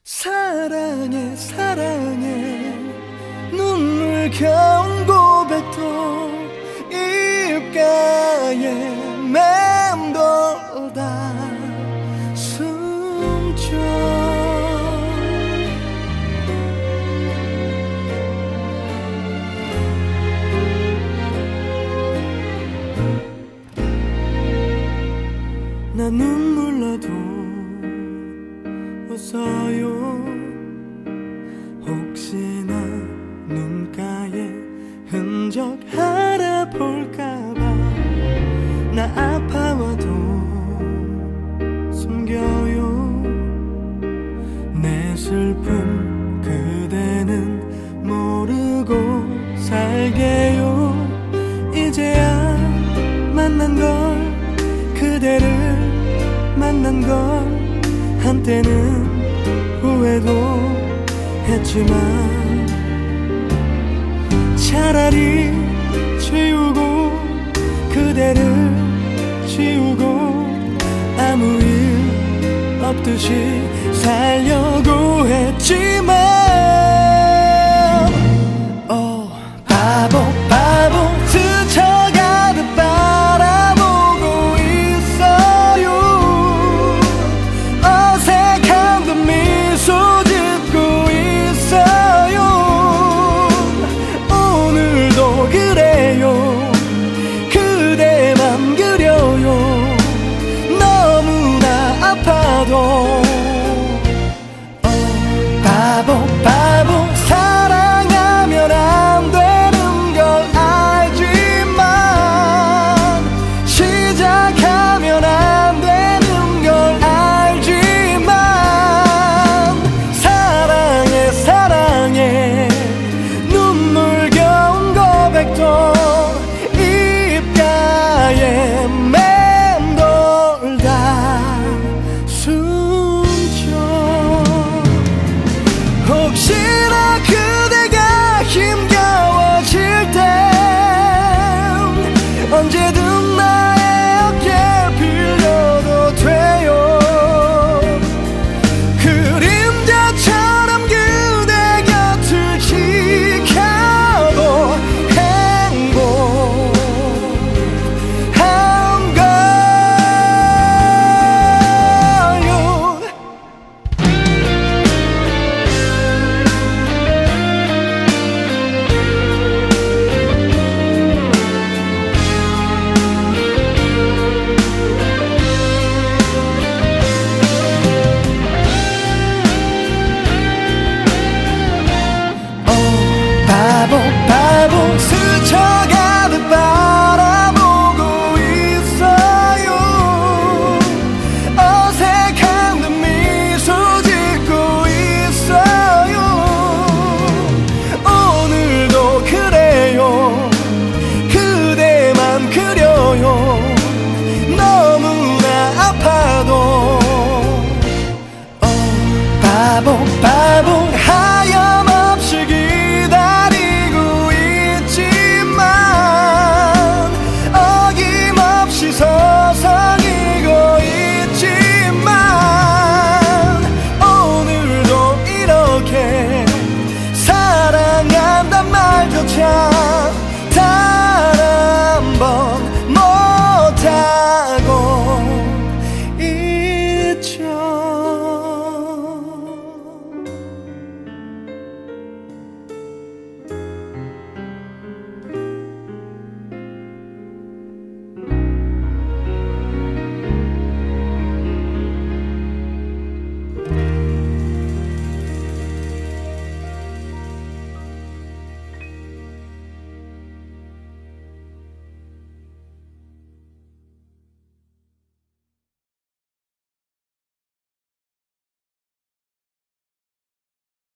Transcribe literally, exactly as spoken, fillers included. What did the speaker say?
사랑해 사랑해 눈물겨운 고백도 입가에 맴돌다 숨져. 나 눈물 나도 웃어요. 혹시나 눈가에 흔적 알아볼까봐 나 아파와도 숨겨요. 내 슬픔 그대는 모르고 살게요. 이제야 만난 걸 그대를 만난 걸 한때는 후회도 했지만 차라리 지우고 그대를 지우고 아무 일 없듯이 살려고 했지만 어 바보 바보 스쳐가듯 바라보고 있어요. 어색한 듯 미소 짓고 있어요. 오늘도 그래요. 그대만 그려요. 너무나 아파도 어, 바보 바보 사랑하면 안 되는 걸 알지만 시작하면 안 되는 걸 알지만 사랑해 사랑해 눈물겨운 고백도 입가에 맴돌다 숨져. 혹시나 그대가 힘겨워질 땐 언제든 나의 어깨를 빌려도 돼요. 그림자처럼 그대 곁을 지켜도 행복한 걸요. 어, 바보 바보 스쳐가듯 바라보고 있어요. 어색한 듯 미소 짓고 있어요. 오늘도 그래요. 그대만 그려요. 너무나 아파도 어, 바보 바보